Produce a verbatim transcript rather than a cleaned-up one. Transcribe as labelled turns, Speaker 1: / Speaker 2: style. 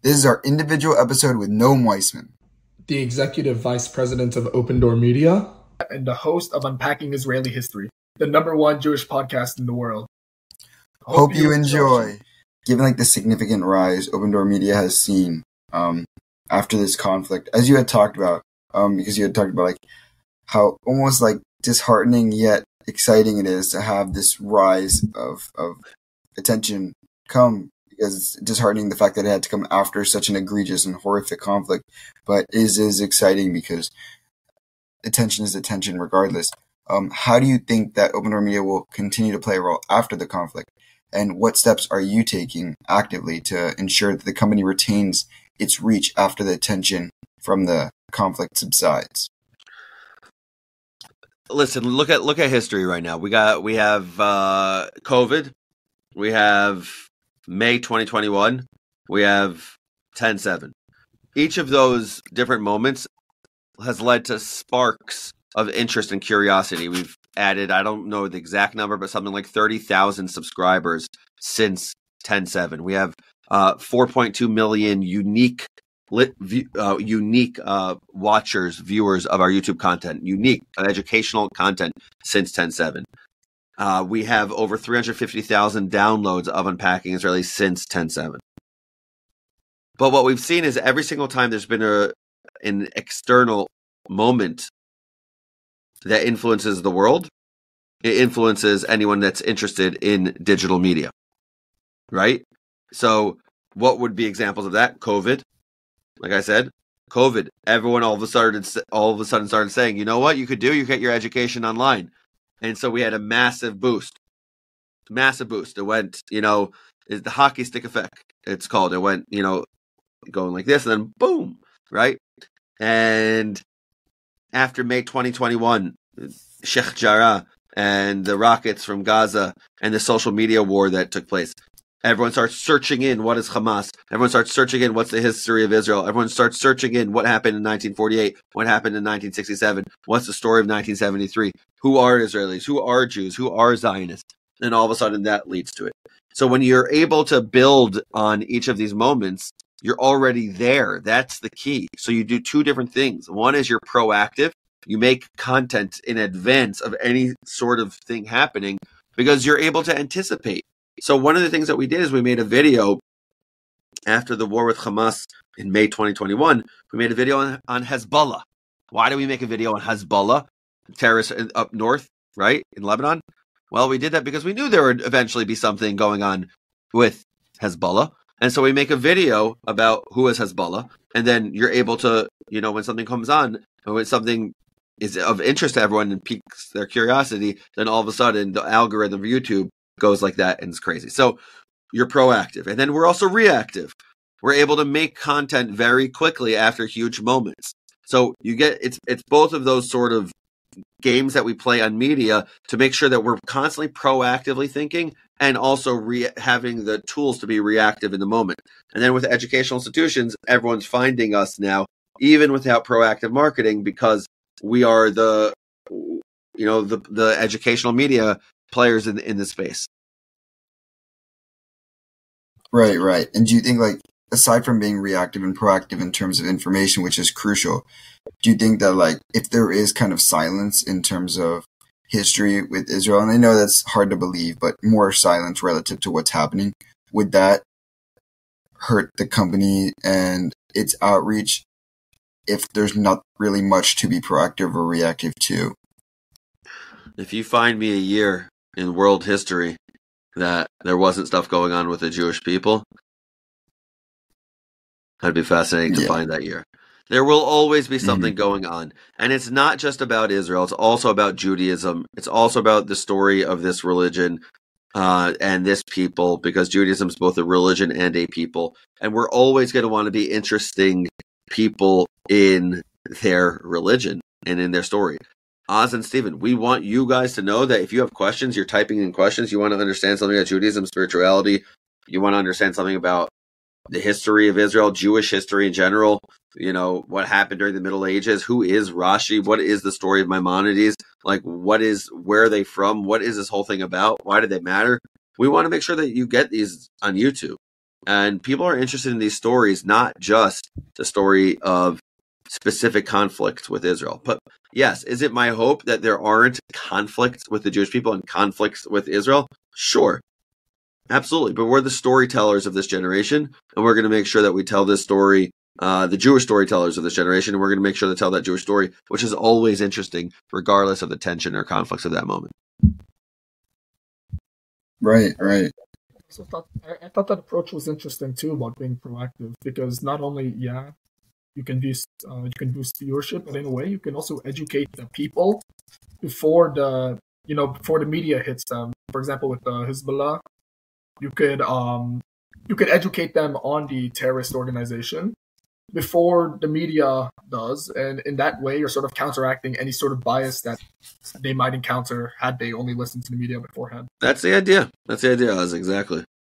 Speaker 1: This is our individual episode with Noam Weissman,
Speaker 2: the Executive Vice President of Open Door Media, and the host of Unpacking Israeli History, the number one Jewish podcast in the world.
Speaker 1: Hope, Hope you enjoy. enjoy. Given like the significant rise Open Door Media has seen um, after this conflict, as you had talked about, um, because you had talked about like how almost like disheartening yet exciting it is to have this rise of of attention come. Because it's disheartening the fact that it had to come after such an egregious and horrific conflict, but it is, is exciting because attention is attention regardless. Um, how do you think that Open Door Media will continue to play a role after the conflict? And what steps are you taking actively to ensure that the company retains its reach after the attention from the conflict subsides?
Speaker 3: Listen, look at look at history right now. We got we have uh, COVID, we have May twenty twenty-one, we have ten seven. Each of those different moments has led to sparks of interest and curiosity. We've added, I don't know the exact number, but something like thirty thousand subscribers since ten seven. We have uh, four point two million unique lit, uh, unique uh, watchers, viewers of our YouTube content, unique uh, educational content since ten seven. Uh, we have over three hundred fifty thousand downloads of Unpacking Israeli since ten seven. But what we've seen is every single time there's been a an external moment that influences the world, it influences anyone that's interested in digital media, right? So what would be examples of that? COVID, like I said, COVID. Everyone all of a sudden, all of a sudden started saying, you know what you could do? You get your education online. And so we had a massive boost, massive boost. It went, you know, is the hockey stick effect, it's called. It went, you know, going like this and then boom, right? And after May twenty twenty-one, Sheikh Jarrah and the rockets from Gaza and the social media war that took place, everyone starts searching in what is Hamas. Everyone starts searching in what's the history of Israel. Everyone starts searching in what happened in nineteen forty-eight, what happened in nineteen sixty-seven, what's the story of nineteen seventy-three, who are Israelis, who are Jews, who are Zionists, and all of a sudden that leads to it. So when you're able to build on each of these moments, you're already there. That's the key. So you do two different things. One is you're proactive. You make content in advance of any sort of thing happening because you're able to anticipate. So one of the things that we did is we made a video after the war with Hamas in May twenty twenty-one. We made a video on, on Hezbollah. Why do we make a video on Hezbollah, terrorists up north, right, in Lebanon? Well, we did that because we knew there would eventually be something going on with Hezbollah. And so we make a video about who is Hezbollah. And then you're able to, you know, when something comes on, and when something is of interest to everyone and piques their curiosity, then all of a sudden the algorithm of YouTube goes like that and it's crazy. So you're proactive. And then we're also reactive. We're able to make content very quickly after huge moments. So you get, it's it's both of those sort of games that we play on media to make sure that we're constantly proactively thinking and also re- having the tools to be reactive in the moment. And then with educational institutions, everyone's finding us now, even without proactive marketing, because we are the, you know, the, the educational media players in, in this space.
Speaker 1: Right, right. And do you think, like, aside from being reactive and proactive in terms of information, which is crucial, do you think that, like, if there is kind of silence in terms of history with Israel, and I know that's hard to believe, but more silence relative to what's happening, would that hurt the company and its outreach if there's not really much to be proactive or reactive to?
Speaker 3: If you find me a year in world history that there wasn't stuff going on with the Jewish people, that'd be fascinating to yeah. find that year. There will always be something mm-hmm. going on. And it's not just about Israel. It's also about Judaism. It's also about the story of this religion uh, and this people, because Judaism is both a religion and a people. And we're always going to want to be interesting people in their religion and in their story. Oz and Steven, we want you guys to know that if you have questions, you're typing in questions, you want to understand something about Judaism, spirituality, you want to understand something about the history of Israel, Jewish history in general, you know, what happened during the Middle Ages, who is Rashi, what is the story of Maimonides, like what is, where are they from, what is this whole thing about, why do they matter? We want to make sure that you get these on YouTube. And people are interested in these stories, not just the story of specific conflicts with Israel. But yes, is it my hope that there aren't conflicts with the Jewish people and conflicts with Israel? Sure. Absolutely. But we're the storytellers of this generation, and we're going to make sure that we tell this story, uh, the Jewish storytellers of this generation, and we're going to make sure to tell that Jewish story, which is always interesting, regardless of the tension or conflicts of that moment.
Speaker 1: Right, right.
Speaker 2: So I thought, I, I thought that approach was interesting too about being proactive, because not only yeah you can boost uh, you can boost viewership, but in a way you can also educate the people before the you know before the media hits them. For example, with the Hezbollah, you could um you could educate them on the terrorist organization before the media does, and in that way you're sort of counteracting any sort of bias that they might encounter had they only listened to the media beforehand.
Speaker 3: That's the idea. That's the idea, Oz, exactly.